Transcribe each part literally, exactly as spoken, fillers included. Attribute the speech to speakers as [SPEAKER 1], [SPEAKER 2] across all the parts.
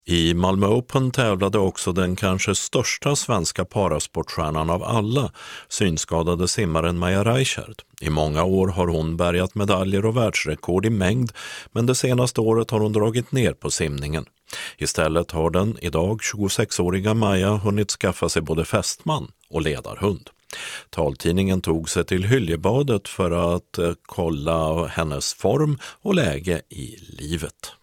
[SPEAKER 1] I Malmö Open tävlade också den kanske största svenska parasportstjärnan av alla, synskadade simmaren Maja Reichard. I många år har hon bärgat medaljer och världsrekord i mängd, men det senaste året har hon dragit ner på simningen. Istället har den idag tjugosexåriga Maja hunnit skaffa sig både fästman och ledarhund. Taltidningen tog sig till Hyljebadet för att eh, kolla hennes form och läge i livet.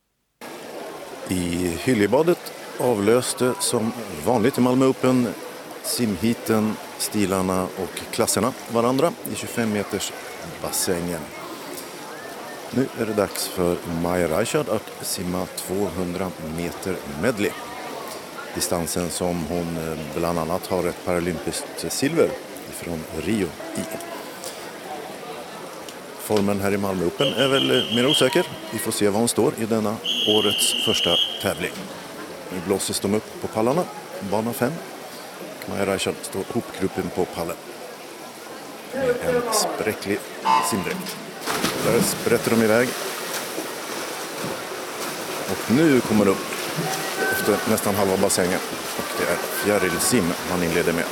[SPEAKER 2] I Hyljebadet avlöste som vanligt i Malmö Open simhiten, stilarna och klasserna varandra i tjugofem meters bassängen. Nu är det dags för Maja Reichard att simma tvåhundra meter medley. Distansen som hon bland annat har ett paralympiskt silver från Rio i. Formen här i Malmö Open är väl mer osäker. Vi får se var hon står i denna årets första tävling. Nu blåses de upp på pallarna. Bana fem. Maja Reichard står hopgruppen på pallen. Med en spräcklig simdräkt. Där sprätter de iväg. Och nu kommer de upp efter nästan halva bassängen. Och det är fjärilsim man inleder med.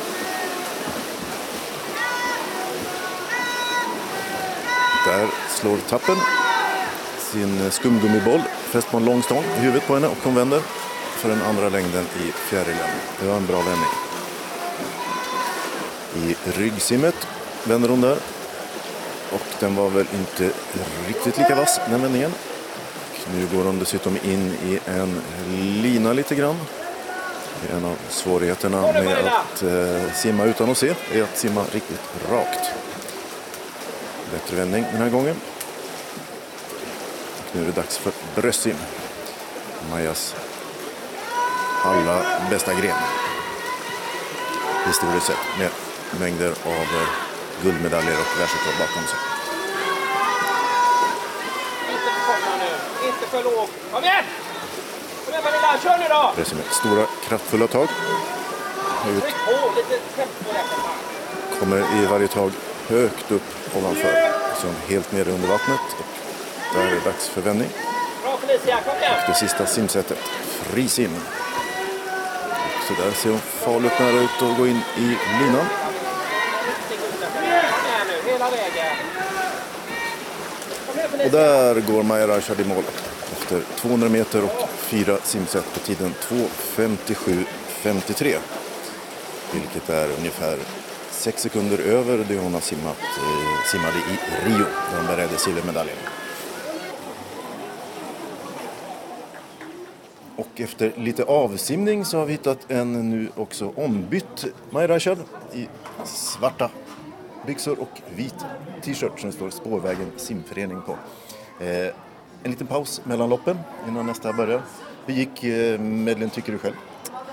[SPEAKER 2] Där slår tappen sin skumgummiboll fäst på en lång stång i huvudet på henne och hon vänder för den andra längden i fjärilen. Det var en bra vändning. I ryggsimmet vänder hon där. Och den var väl inte riktigt lika vass den vändningen. Nu går hon dessutom in i en lina lite grann. Det är en av svårigheterna med att eh, simma utan att se är att simma riktigt rakt. Bättre vändning den här gången. Och nu är det dags för bröstsim. Majas allra bästa gren. Historiskt sett med mängder av eh, guldmedaljer och världsrekord bakom sig.
[SPEAKER 3] Inte för kort nu. Inte för låg. Kom igen! Kom igen Pernilla, kör nu då!
[SPEAKER 2] Bröstsim med stora kraftfulla tag. Ut.
[SPEAKER 3] Tryck på, lite tempo där.
[SPEAKER 2] Kommer i varje tag högt upp ovanför. Som helt nere under vattnet. Och där är det dags för vändning.
[SPEAKER 3] Bra Felicia, kom igen!
[SPEAKER 2] Och det sista simsättet. Frisim. Så där ser hon farligt nära ut och gå in i linan.
[SPEAKER 3] Hela vägen.
[SPEAKER 2] Och där går Maja Reichard i målet. Efter tvåhundra meter och fyra simsätt på tiden två femtiosju femtiotre. Vilket är ungefär sex sekunder över det hon har simmat, eh, simmade i Rio när hon bärgade silvermedaljen. Och efter lite avsimning så har vi hittat en nu också ombytt Maja Reichard i svarta byxor och vit t-shirt som står Spårvägen simförening på. Eh, en liten paus mellan loppen innan nästa börjar. Hur gick eh, medlen tycker du själv?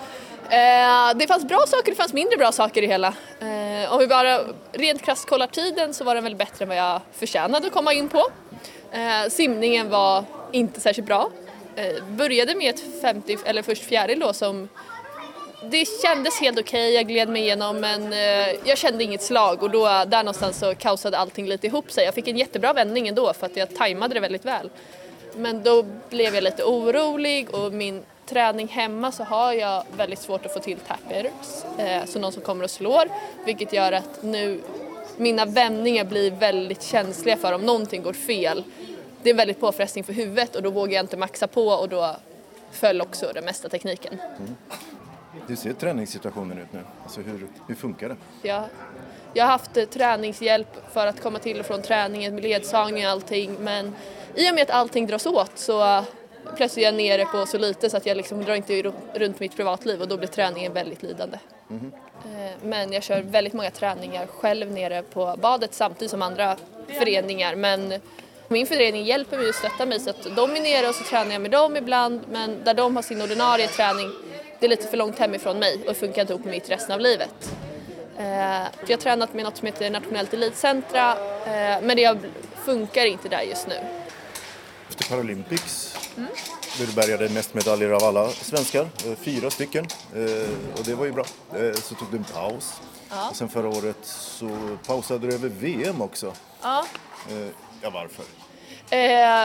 [SPEAKER 4] Eh, det fanns bra saker, det fanns mindre bra saker i hela. Eh, om vi bara rent krasst kollar tiden så var den väl bättre än vad jag förtjänade att komma in på. Eh, simningen var inte särskilt bra. Eh, började med ett femtio, eller först fjäril då som det kändes helt okej, okay. Jag gled mig igenom men eh, jag kände inget slag och då där någonstans så kaosade allting lite ihop sig. Jag fick en jättebra vändning ändå för att jag tajmade det väldigt väl. Men då blev jag lite orolig och min träning hemma så har jag väldigt svårt att få till tappers. Eh, så någon som kommer och slår, vilket gör att nu mina vändningar blir väldigt känsliga för om någonting går fel. Det är en väldigt påfrestning för huvudet och då vågar jag inte maxa på och då föll också den mesta tekniken.
[SPEAKER 2] Mm. Hur ser träningssituationen ut nu? Alltså hur, hur funkar det?
[SPEAKER 4] Ja, jag har haft eh, träningshjälp för att komma till och från träningen med ledsagning och allting. Men i och med att allting dras åt så uh, plötsligt är jag nere på så lite så att jag liksom drar inte runt mitt privatliv och då blir träningen väldigt lidande. Mm. Eh, men jag kör väldigt många träningar själv nere på badet samtidigt som andra föreningar. Men min förening hjälper mig och stöttar mig så att de är nere och så tränar jag med dem ibland. Men där de har sin ordinarie träning, det är lite för långt hemifrån mig och funkar inte ihop med mitt resten av livet. Eh, jag har tränat med något som heter Nationellt Elitcentra eh, men det funkar inte där just nu.
[SPEAKER 2] Efter Paralympics, mm. där du bärgade mest medaljer av alla svenskar, fyra stycken, eh, och det var ju bra. Eh, så tog du en paus. Ja. Och sen förra året så pausade du över V M också.
[SPEAKER 4] Ja.
[SPEAKER 2] Eh, ja, varför?
[SPEAKER 4] Eh,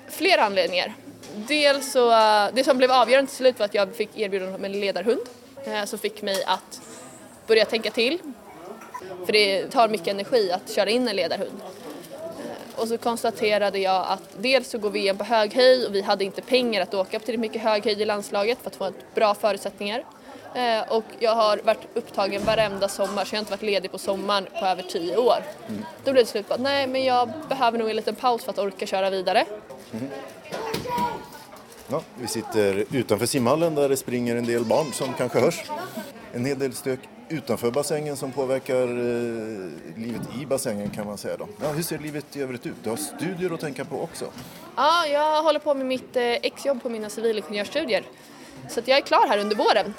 [SPEAKER 4] Flera anledningar. Dels så, det som blev avgörande till slut var att jag fick erbjudande om en ledarhund som fick mig att börja tänka till. För det tar mycket energi att köra in en ledarhund. Och så konstaterade jag att dels så går V M på hög höjd och vi hade inte pengar att åka upp till mycket hög höjd i landslaget för att få bra förutsättningar. Och jag har varit upptagen varenda sommar så jag har inte varit ledig på sommaren på över tio år. Mm. Då blev det slut på att nej, men jag behöver nog en liten paus för att orka köra vidare. Mm.
[SPEAKER 2] Ja, vi sitter utanför simhallen där det springer en del barn som kanske hörs. En hel del stök utanför bassängen som påverkar eh, livet i bassängen kan man säga då. Ja, hur ser livet i övrigt ut? Du har studier att tänka på också.
[SPEAKER 4] Ja, jag håller på med mitt eh, exjobb på mina civilingenjörsstudier. Så att jag är klar här under våren.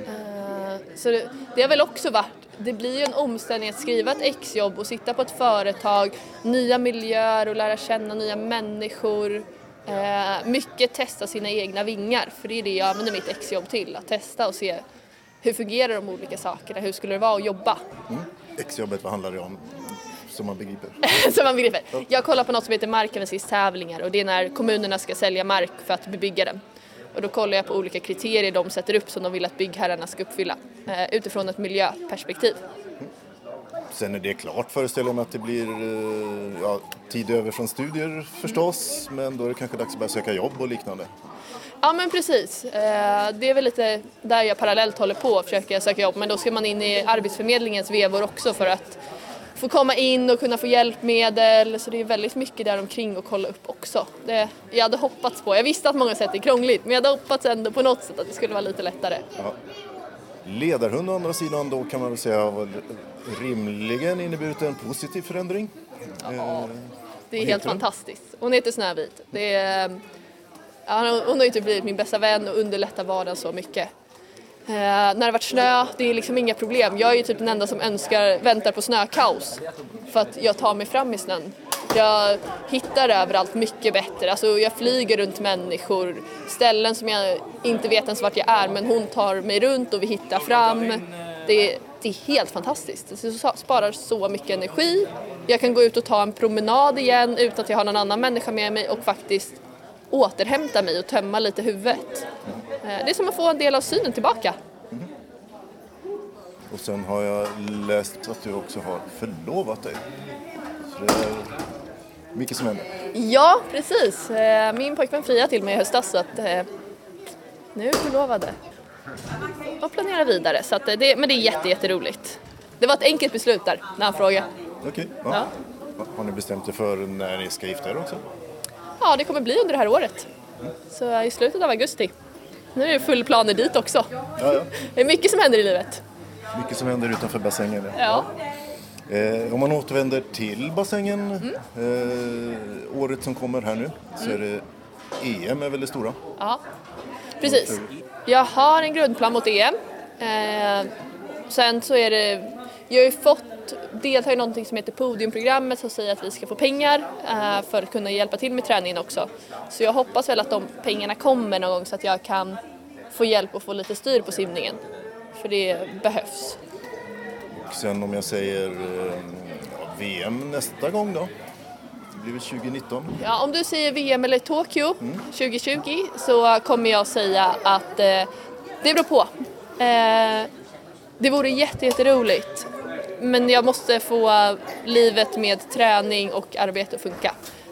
[SPEAKER 4] Uh, så det, det har väl också varit, det blir ju en omställning att skriva ett exjobb och sitta på ett företag, nya miljöer och lära känna nya människor. Uh, mycket testa sina egna vingar, för det är det jag använder mitt exjobb till, att testa och se hur fungerar de olika sakerna, hur skulle det vara att jobba.
[SPEAKER 2] Mm. Exjobbet, vad handlar det om? Som man begriper.
[SPEAKER 4] Som man begriper. Jag kollar på något som heter markanvändningstävlingar och det är när kommunerna ska sälja mark för att bebygga den. Och då kollar jag på olika kriterier de sätter upp som de vill att byggherrarna ska uppfylla eh, utifrån ett miljöperspektiv.
[SPEAKER 2] Mm. Sen är det klart, föreställer mig att det blir eh, ja, tid över från studier förstås, mm. men då är det kanske dags att börja söka jobb och liknande.
[SPEAKER 4] Ja, men precis. Eh, det är väl lite där jag parallellt håller på att försöka söka jobb, men då ska man in i Arbetsförmedlingens vevor också för att få komma in och kunna få hjälpmedel, så det är väldigt mycket där omkring att kolla upp också. Det, jag hade hoppats på, jag visste att många sätt är krångligt, men jag hade hoppats ändå på något sätt att det skulle vara lite lättare.
[SPEAKER 2] Ja. Ledarhund å andra sidan då kan man väl säga har rimligen inneburit en positiv förändring.
[SPEAKER 4] Ja, eh, det är helt fantastiskt. Hon heter Snövit. Det är, ja, hon har ju typ blivit min bästa vän och underlättar vardagen så mycket. Eh, när det varit snö, det är liksom inga problem. Jag är ju typ den enda som önskar, väntar på snökaos. För att jag tar mig fram i snön. Jag hittar överallt mycket bättre. Alltså jag flyger runt människor. Ställen som jag inte vet ens vart jag är. Men hon tar mig runt och vi hittar fram. Det är, det är helt fantastiskt. Det sparar så mycket energi. Jag kan gå ut och ta en promenad igen utan att jag har någon annan människa med mig. Och faktiskt återhämta mig och tömma lite huvudet. Det är som att få en del av synen tillbaka.
[SPEAKER 2] Mm. Och sen har jag läst att du också har förlovat dig. Så det är mycket som händer.
[SPEAKER 4] Ja, precis. Min pojkvän friade till mig i höstas så att nu är vi förlovade. Och planerar vidare. Så att det, men det är jätte, jätteroligt. Det var ett enkelt beslut där när han frågade.
[SPEAKER 2] Okej, ja. Ja. Har ni bestämt er för när ni ska gifta er också?
[SPEAKER 4] Ja, det kommer bli under det här året. Mm. Så i slutet av augusti. Nu är det full planer dit också.
[SPEAKER 2] Ja, ja.
[SPEAKER 4] Det är mycket som händer i livet.
[SPEAKER 2] Mycket som händer utanför bassängen.
[SPEAKER 4] Ja.
[SPEAKER 2] Ja. Eh, om man återvänder till bassängen mm. eh, året som kommer här nu så mm. är det E M är väl det stora?
[SPEAKER 4] Ja, precis. Jag har en grundplan mot E M. Eh, sen så är det, jag har ju fått delta i någonting som heter podiumprogrammet som säger att vi ska få pengar eh, för att kunna hjälpa till med träningen också. Så jag hoppas väl att de pengarna kommer någon gång så att jag kan få hjälp och få lite styr på simningen. För det behövs.
[SPEAKER 2] Och sen om jag säger eh, V M nästa gång då? Det blir väl tjugo nitton?
[SPEAKER 4] Ja, om du säger V M eller Tokyo mm. tjugo tjugo så kommer jag säga att eh, det beror på. Eh, det vore jätte, jätteroligt. Men jag måste få livet med träning och arbete att funka.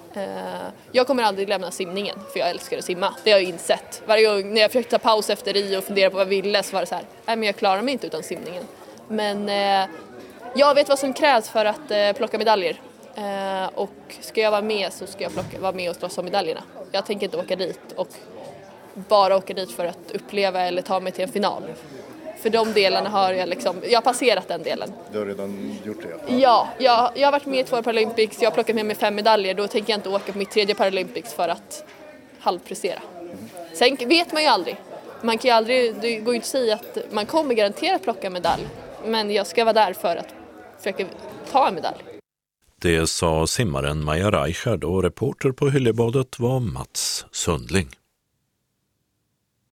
[SPEAKER 4] Jag kommer aldrig lämna simningen för jag älskar att simma. Det har jag insett. Varje gång när jag försökte ta paus efter Rio och fundera på vad jag ville så var det så här, nej men jag klarar mig inte utan simningen. Men jag vet vad som krävs för att plocka medaljer. Och ska jag vara med så ska jag plocka, vara med och slåss om medaljerna. Jag tänker inte åka dit och bara åka dit för att uppleva eller ta mig till en final. För de delarna har jag liksom, jag har passerat den delen.
[SPEAKER 2] Du har redan gjort det?
[SPEAKER 4] Ja, ja jag, jag har varit med i två Paralympics, jag har plockat med mig fem medaljer. Då tänker jag inte åka på mitt tredje Paralympics för att halvprestera. Mm. Sen vet man ju aldrig. Man kan ju aldrig, det går ju inte att säga att man kommer garanterat plocka medalj. Men jag ska vara där för att försöka ta en medalj.
[SPEAKER 1] Det sa simmaren Maja Reichard och reporter på Hyljebadet var Mats Sundling.